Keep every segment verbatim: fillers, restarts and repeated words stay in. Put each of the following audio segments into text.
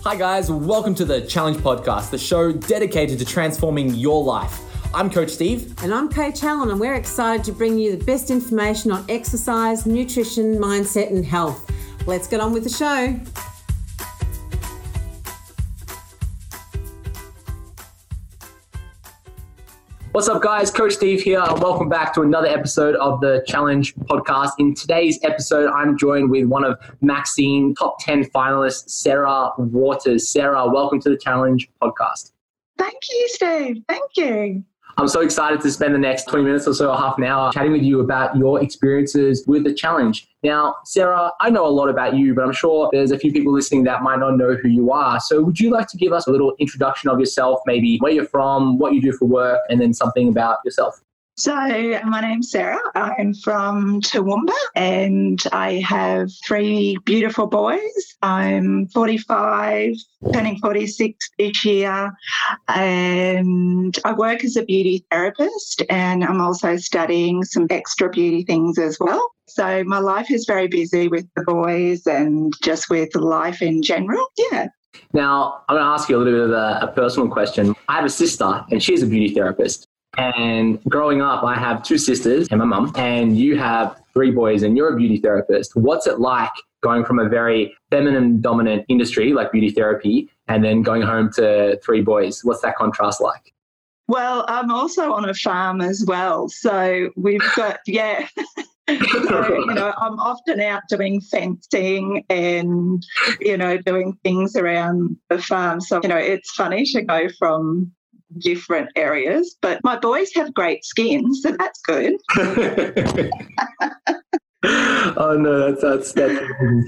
Hi guys, welcome to the Challenge Podcast, the show dedicated to transforming your life. I'm Coach Steve. And I'm Coach Helen, and we're excited to bring you the best information on exercise, nutrition, mindset and health. Let's get on with the show. What's up guys, Coach Steve here, and welcome back to another episode of the Challenge Podcast. In today's episode, I'm joined with one of Maxine top ten finalists, Sarah Waters. Sarah, welcome to the Challenge Podcast. Thank you, Steve. Thank you. I'm so excited to spend the next twenty minutes or so, or half an hour, chatting with you about your experiences with the challenge. Now, Sarah, I know a lot about you, but I'm sure there's a few people listening that might not know who you are. So would you like to give us a little introduction of yourself, maybe where you're from, what you do for work, and then something about yourself? So my name's Sarah. I'm from Toowoomba and I have three beautiful boys. I'm forty-five, turning forty-six this year, and I work as a beauty therapist, and I'm also studying some extra beauty things as well. So my life is very busy with the boys and just with life in general. Yeah. Now, I'm going to ask you a little bit of a, a personal question. I have a sister and she's a beauty therapist. And growing up, I have two sisters and my mum, and you have three boys and you're a beauty therapist. What's it like going from a very feminine dominant industry like beauty therapy and then going home to three boys? What's that contrast like? Well, I'm also on a farm as well. So we've got, yeah. So, you know, I'm often out doing fencing and, you know, doing things around the farm. So, you know, it's funny to go from different areas, but my boys have great skin, so that's good. Oh no, that's that's that's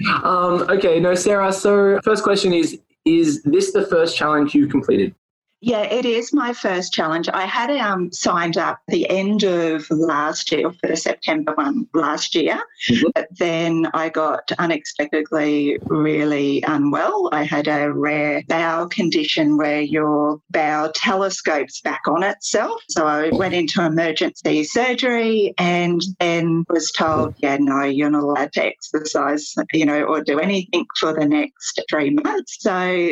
um okay. No, Sarah, so first question is is this the first challenge you completed? Yeah, it is my first challenge. I had um, signed up at the end of last year for the September one last year, mm-hmm. But then I got unexpectedly really unwell. I had a rare bowel condition where your bowel telescopes back on itself. So I went into emergency surgery and then was told, yeah, no, you're not allowed to exercise, you know, or do anything for the next three months. So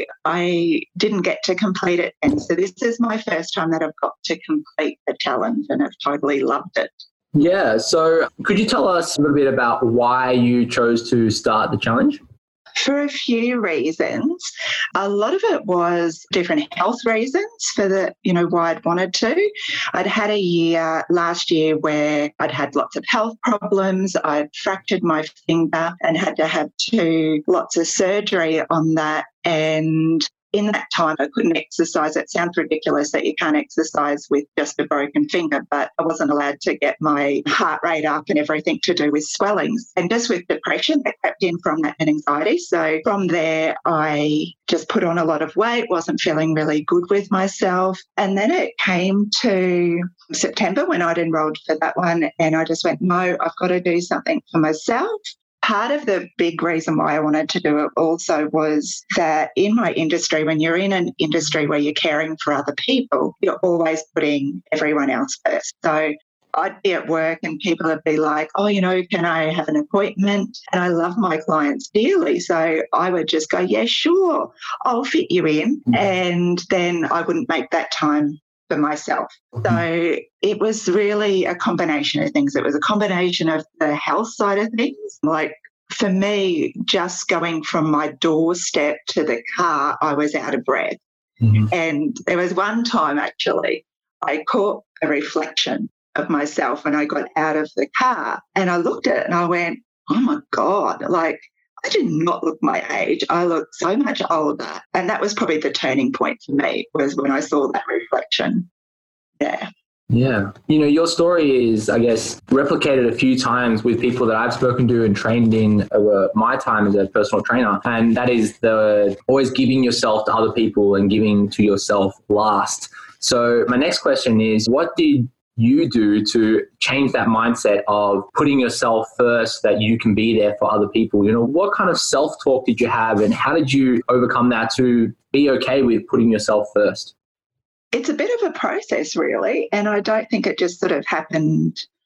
I didn't get to complete it. And so this is my first time that I've got to complete the challenge and I've totally loved it. Yeah. So could you tell us a little bit about why you chose to start the challenge? For a few reasons. A lot of it was different health reasons for the, you know, why I'd wanted to. I'd had a year last year where I'd had lots of health problems. I'd fractured my finger and had to have two lots of surgery on that. And in that time, I couldn't exercise. It sounds ridiculous that you can't exercise with just a broken finger, but I wasn't allowed to get my heart rate up and everything to do with swellings. And just with depression that crept in from that and anxiety. So from there, I just put on a lot of weight, wasn't feeling really good with myself. And then it came to September when I'd enrolled for that one. And I just went, no, I've got to do something for myself. Part of the big reason why I wanted to do it also was that in my industry, when you're in an industry where you're caring for other people, you're always putting everyone else first. So I'd be at work and people would be like, oh, you know, can I have an appointment? And I love my clients dearly. So I would just go, yeah, sure, I'll fit you in. And then I wouldn't make that time for myself. So it was really a combination of things. It was a combination of the health side of things. Like for me, just going from my doorstep to the car, I was out of breath. Mm-hmm. And there was one time actually, I caught a reflection of myself when I got out of the car and I looked at it and I went, oh my God, like I did not look my age. I looked so much older. And that was probably the turning point for me, was when I saw that reflection. Yeah. Yeah. You know, your story is, I guess, replicated a few times with people that I've spoken to and trained in over my time as a personal trainer. And that is the always giving yourself to other people and giving to yourself last. So my next question is, what did you do to change that mindset of putting yourself first, that you can be there for other people? You know, what kind of self-talk did you have and how did you overcome that to be okay with putting yourself first? It's a bit of a process, really, and I don't think it just sort of happened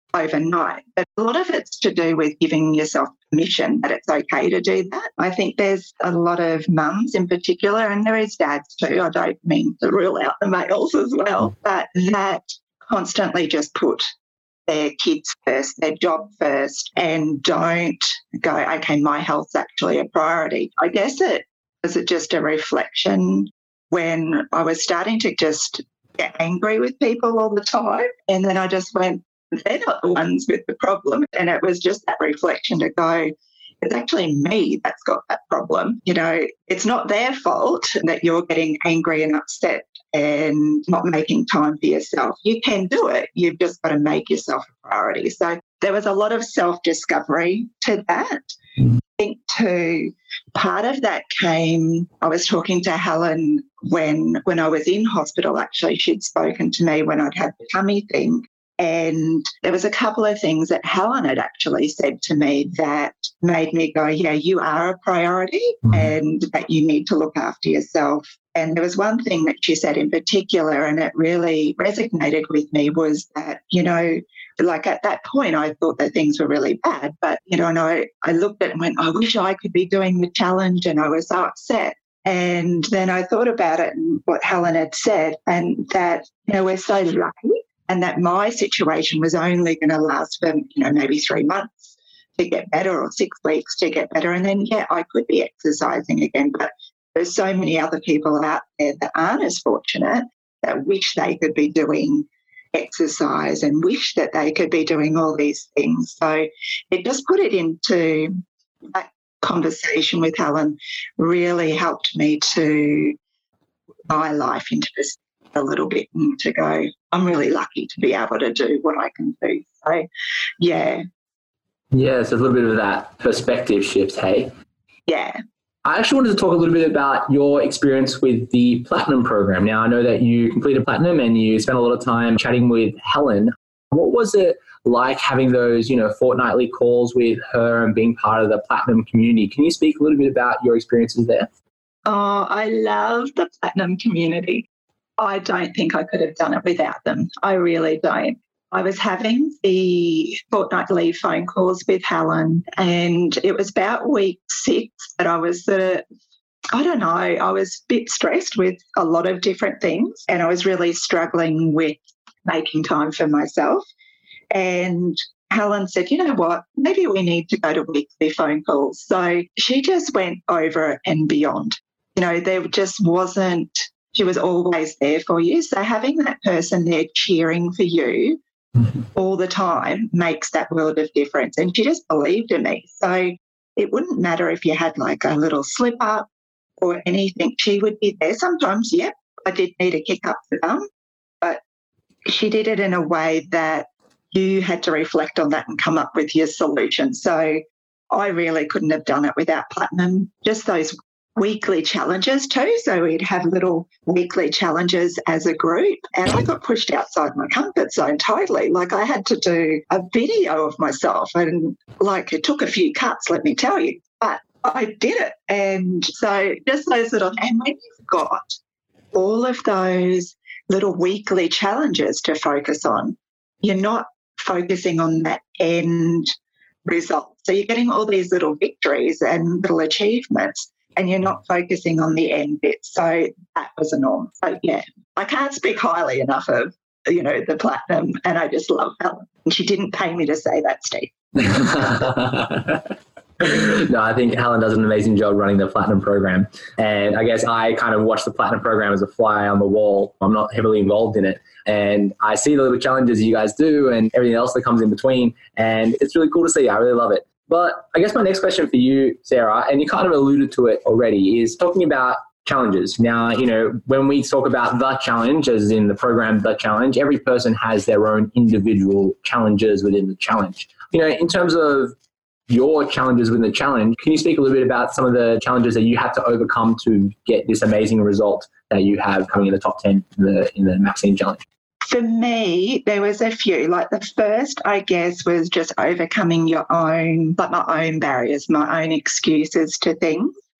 overnight. But a lot of it's to do with giving yourself permission that it's okay to do that. I think there's a lot of mums in particular, and there is dads too. I don't mean to rule out the males as well, but that constantly just put their kids first, their job first, and don't go, okay, my health's actually a priority. I guess it was it just a reflection when I was starting to just get angry with people all the time. And then I just went, they're not the ones with the problem. And it was just that reflection to go, it's actually me that's got that problem. You know, it's not their fault that you're getting angry and upset and not making time for yourself. You can do it. You've just got to make yourself a priority. So there was a lot of self-discovery to that. I think too, part of that came, I was talking to Helen when, when I was in hospital, actually. She'd spoken to me when I'd had the tummy thing. And there was a couple of things that Helen had actually said to me that made me go, yeah, you are a priority and that you need to look after yourself. And there was one thing that she said in particular, and it really resonated with me, was that, you know, like at that point, I thought that things were really bad. But, you know, and I, I looked at it and went, I wish I could be doing the challenge, and I was so upset. And then I thought about it and what Helen had said, and that, you know, we're so lucky, and that my situation was only going to last for, you know, maybe three months to get better or six weeks to get better. And then, yeah, I could be exercising again. But there's so many other people out there that aren't as fortunate, that wish they could be doing exercise and wish that they could be doing all these things. So it just put it into that conversation with Helen, really helped me to my life into this a little bit and to go, I'm really lucky to be able to do what I can do. So, yeah. Yeah, so a little bit of that perspective shift, hey? Yeah. I actually wanted to talk a little bit about your experience with the Platinum program. Now, I know that you completed Platinum and you spent a lot of time chatting with Helen. What was it like having those, you know, fortnightly calls with her and being part of the Platinum community? Can you speak a little bit about your experiences there? Oh, I love the Platinum community. I don't think I could have done it without them. I really don't. I was having the fortnightly phone calls with Helen, and it was about week six that I was sort of, I don't know, I was a bit stressed with a lot of different things, and I was really struggling with making time for myself. And Helen said, you know what, maybe we need to go to weekly phone calls. So she just went over and beyond. You know, there just wasn't, she was always there for you. So having that person there cheering for you all the time makes that world of difference. And she just believed in me. So it wouldn't matter if you had like a little slip up or anything. She would be there. Sometimes, yep, I did need a kick up the bum, but she did it in a way that you had to reflect on that and come up with your solution. So I really couldn't have done it without Platinum. Just those weekly challenges too. So we'd have little weekly challenges as a group, and I got pushed outside my comfort zone totally. Like I had to do a video of myself, and like it took a few cuts, let me tell you, but I did it. And so just those little, and when you've got all of those little weekly challenges to focus on, you're not focusing on that end result. So you're getting all these little victories and little achievements, and you're not focusing on the end bit. So that was enormous. So, yeah, I can't speak highly enough of, you know, the Platinum, and I just love Helen. And she didn't pay me to say that, Steve. No, I think Helen does an amazing job running the Platinum program. And I guess I kind of watch the Platinum program as a fly on the wall. I'm not heavily involved in it. And I see the little challenges you guys do and everything else that comes in between. And it's really cool to see. I really love it. But I guess my next question for you, Sarah, and you kind of alluded to it already, is talking about challenges. Now, you know, when we talk about the challenge, as in the program, the challenge, every person has their own individual challenges within the challenge. You know, in terms of your challenges within the challenge, can you speak a little bit about some of the challenges that you had to overcome to get this amazing result that you have coming in the top ten in the, in the Maxine Challenge? For me, there was a few. Like the first, I guess, was just overcoming your own, like my own barriers, my own excuses to things.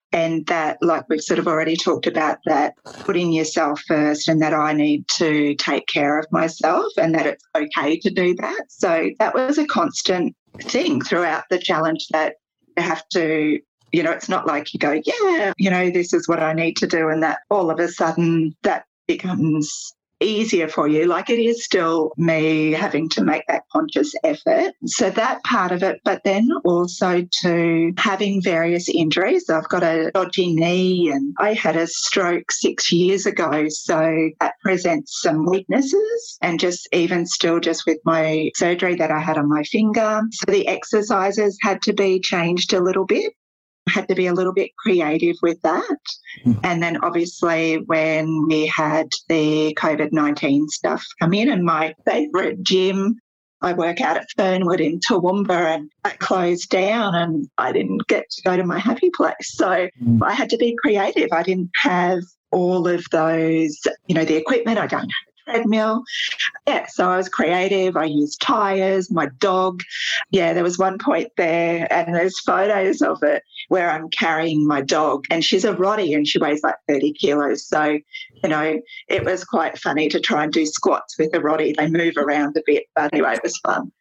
And that, like we've sort of already talked about, that putting yourself first and that I need to take care of myself and that it's okay to do that. So that was a constant thing throughout the challenge, that you have to, you know, it's not like you go, yeah, you know, this is what I need to do, and that all of a sudden that becomes easier for you. Like, it is still me having to make that conscious effort. So that part of it, but then also to having various injuries. I've got a dodgy knee and I had a stroke six years ago. So that presents some weaknesses, and just even still just with my surgery that I had on my finger. So the exercises had to be changed a little bit. Had to be a little bit creative with that. Mm. And then obviously when we had the COVID nineteen stuff come in, and my favourite gym, I work out at Fernwood in Toowoomba, and that closed down and I didn't get to go to my happy place. So mm. I had to be creative. I didn't have all of those, you know, the equipment. I don't have a treadmill. Yeah, so I was creative. I used tyres, my dog. Yeah, there was one point there, and there's photos of it where I'm carrying my dog, and she's a Rottie and she weighs like thirty kilos. So, you know, it was quite funny to try and do squats with a Rottie. They move around a bit, but anyway, it was fun.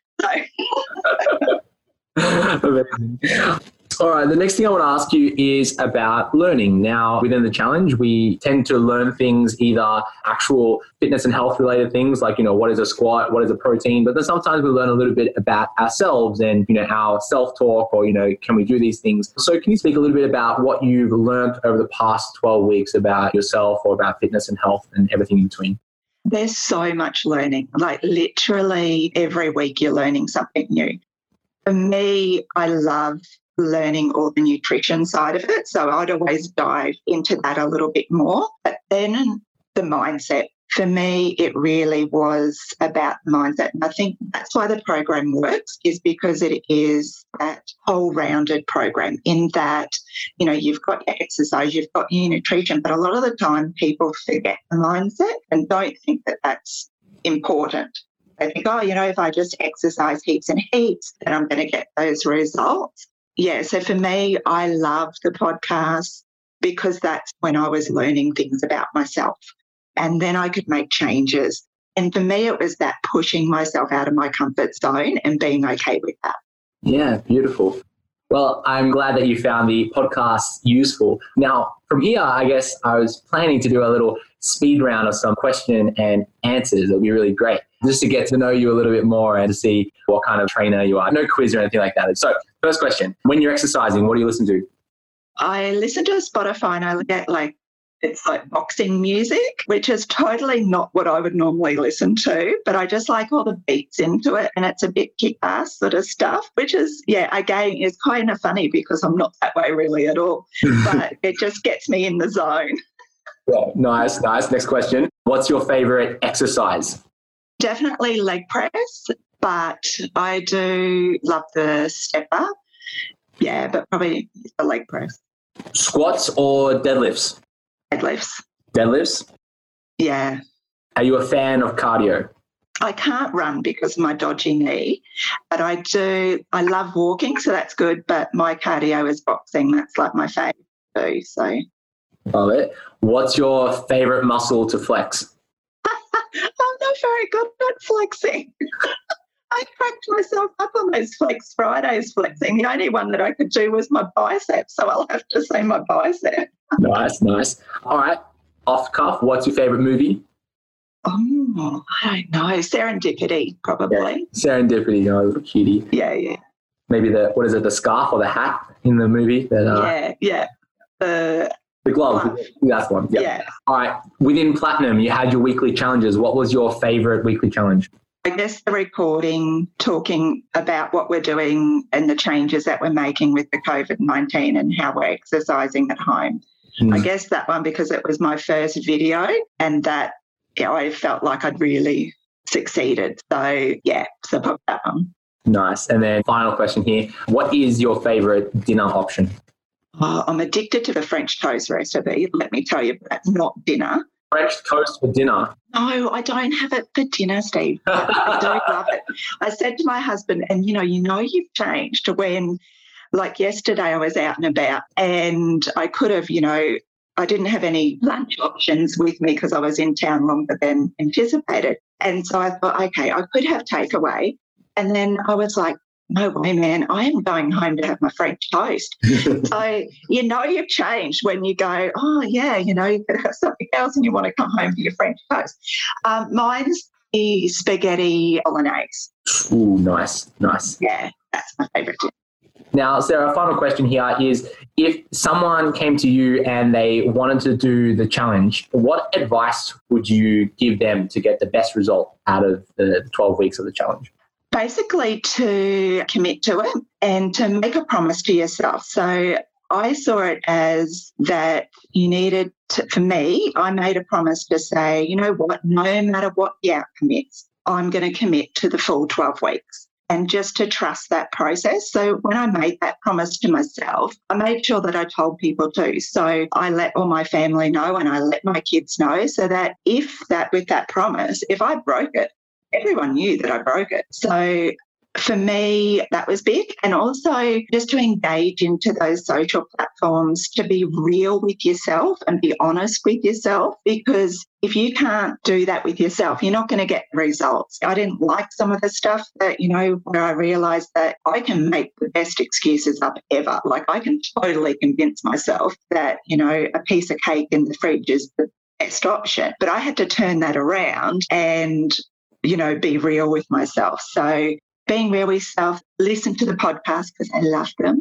So. All right, the next thing I want to ask you is about learning. Now, within the challenge, we tend to learn things, either actual fitness and health related things like, you know, what is a squat, what is a protein, but then sometimes we learn a little bit about ourselves and, you know, our self-talk, or, you know, can we do these things? So can you speak a little bit about what you've learned over the past twelve weeks about yourself, or about fitness and health and everything in between? There's so much learning, like literally every week you're learning something new. For me, I love learning all the nutrition side of it. So I'd always dive into that a little bit more. But then the mindset, for me, it really was about mindset. And I think that's why the program works, is because it is that whole rounded program, in that, you know, you've got your exercise, you've got your nutrition, but a lot of the time people forget the mindset and don't think that that's important. They think, oh, you know, if I just exercise heaps and heaps, then I'm going to get those results. Yeah, so for me, I love the podcast because that's when I was learning things about myself, and then I could make changes. And for me, it was that pushing myself out of my comfort zone and being okay with that. Yeah, beautiful. Well, I'm glad that you found the podcast useful. Now, from here, I guess I was planning to do a little speed round of some question and answers. It'll be really great, just to get to know you a little bit more and to see what kind of trainer you are. No quiz or anything like that. So first question, when you're exercising, what do you listen to? I listen to Spotify and I get like, it's like boxing music, which is totally not what I would normally listen to, but I just like all the beats into it, and it's a bit kick-ass sort of stuff, which is, yeah, again, is kind of funny because I'm not that way really at all, but it just gets me in the zone. Yeah, nice, nice. Next question. What's your favorite exercise? Definitely leg press, but I do love the stepper. Yeah, but probably the leg press. Squats or deadlifts? Deadlifts. Deadlifts? Yeah. Are you a fan of cardio? I can't run because of my dodgy knee, but I do, I love walking, so that's good, but my cardio is boxing. That's like my favourite too, so. Love it. What's your favourite muscle to flex? I'm not very good at flexing. I cracked myself up on those Flex Fridays flexing. The only one that I could do was my bicep, so I'll have to say my bicep. Nice, nice. All right. Off the cuff, what's your favourite movie? Oh, I don't know. Serendipity, probably. Yeah. Serendipity, oh, little cutie. Yeah, yeah. Maybe the, what is it, the scarf or the hat in the movie? That, uh, yeah, yeah. The, the glove. glove. That's one. Yep. Yeah. All right. Within Platinum, you had your weekly challenges. What was your favourite weekly challenge? I guess the recording, talking about what we're doing and the changes that we're making with the COVID nineteen and how we're exercising at home. Mm. I guess that one, because it was my first video, and that, you know, I felt like I'd really succeeded. So, yeah, so probably that one. Nice. And then final question here. What is your favourite dinner option? Oh, I'm addicted to the French toast recipe. Let me tell you, that's not dinner. French toast for dinner? No, I don't have it for dinner, Steve. I don't love it. I said to my husband, and, you know, you know you've changed when Like yesterday, I was out and about and I could have, you know, I didn't have any lunch options with me because I was in town longer than anticipated. And so I thought, okay, I could have takeaway. And then I was like, no way, man, I am going home to have my French toast. So, you know, you've changed when you go, oh, yeah, you know, you could have something else and you want to come home for your French toast. Um, mine's the spaghetti bolognese. Ooh, nice, nice. Yeah, that's my favourite dish. Now, Sarah, final question here is, if someone came to you and they wanted to do the challenge, what advice would you give them to get the best result out of the twelve weeks of the challenge? Basically to commit to it and to make a promise to yourself. So I saw it as that you needed to, for me, I made a promise to say, you know what, no matter what the outcome is, I'm going to commit to the full twelve weeks. And just to trust that process. So when I made that promise to myself, I made sure that I told people too. So I let all my family know and I let my kids know so that if that, with that promise, if I broke it, everyone knew that I broke it. So for me, that was big. And also just to engage into those social platforms, to be real with yourself and be honest with yourself, because if you can't do that with yourself, you're not going to get results. I didn't like some of the stuff that, you know, where I realised that I can make the best excuses up ever. Like I can totally convince myself that, you know, a piece of cake in the fridge is the best option. But I had to turn that around and, you know, be real with myself. So being real with yourself, listen to the podcast because I love them,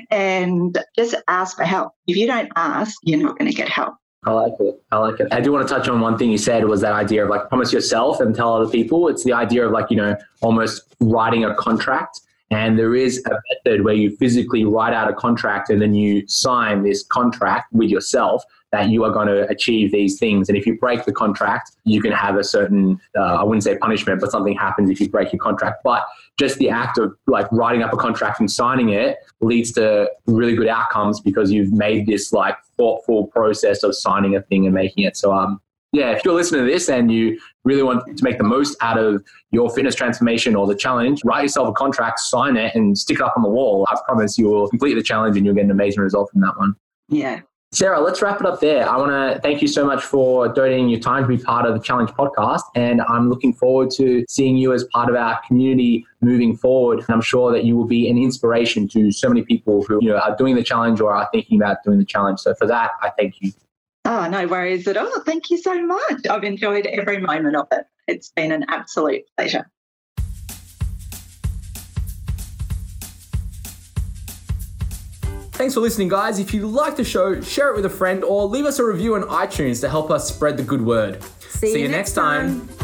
and just ask for help. If you don't ask, you're not going to get help. I like it. I like it. I do want to touch on one thing you said was that idea of like promise yourself and tell other people. It's the idea of like, you know, almost writing a contract. And there is a method where you physically write out a contract and then you sign this contract with yourself that you are going to achieve these things. And if you break the contract, you can have a certain, uh, I wouldn't say punishment, but something happens if you break your contract. But just the act of like writing up a contract and signing it leads to really good outcomes because you've made this like thoughtful process of signing a thing and making it. So, um, yeah, if you're listening to this and you really want to make the most out of your fitness transformation or the challenge, write yourself a contract, sign it, and stick it up on the wall. I promise you will complete the challenge and you'll get an amazing result from that one. Yeah. Sarah, let's wrap it up there. I want to thank you so much for donating your time to be part of the Challenge podcast. And I'm looking forward to seeing you as part of our community moving forward. And I'm sure that you will be an inspiration to so many people who, you know, are doing the challenge or are thinking about doing the challenge. So for that, I thank you. Oh, no worries at all. Thank you so much. I've enjoyed every moment of it. It's been an absolute pleasure. Thanks for listening, guys. If you like the show, share it with a friend or leave us a review on iTunes to help us spread the good word. See, See you, you next time. time.